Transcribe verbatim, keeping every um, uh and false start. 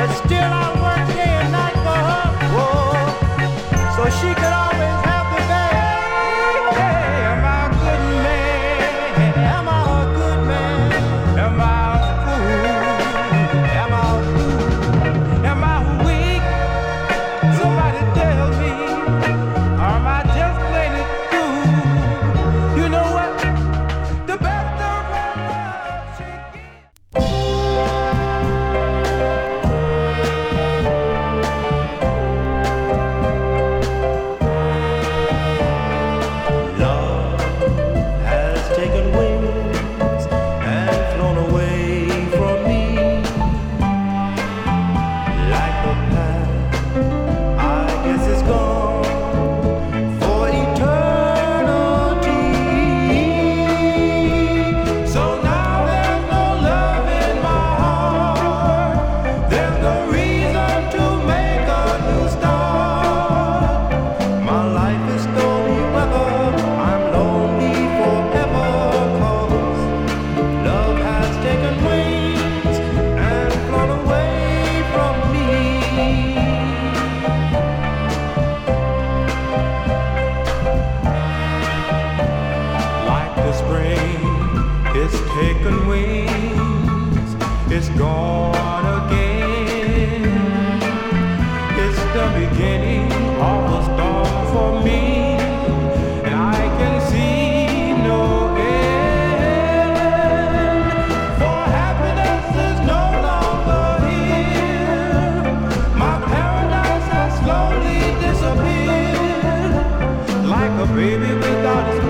still I work day and night for her. Whoa, so she could always have the bag. Hey, am I a good man? Am I a good man? Am I a fool? Am I a fool? Am I weak? Somebody tell me. Or am I just plain it through? You know what? The best of her love she Love has taken wings and flown away from me. Like the past, I guess it's gone for eternity. So now there's no love in my heart. There's no reason to make a new start. My life is stormy weather. I'm lonely forever 'cause love has taken wings and flown away from me. like the spring, it's taken wings, it's gone again. It's the beginning of a storm for me, and I can see no end. For happiness is no longer here. My paradise has slowly disappeared, like a baby without its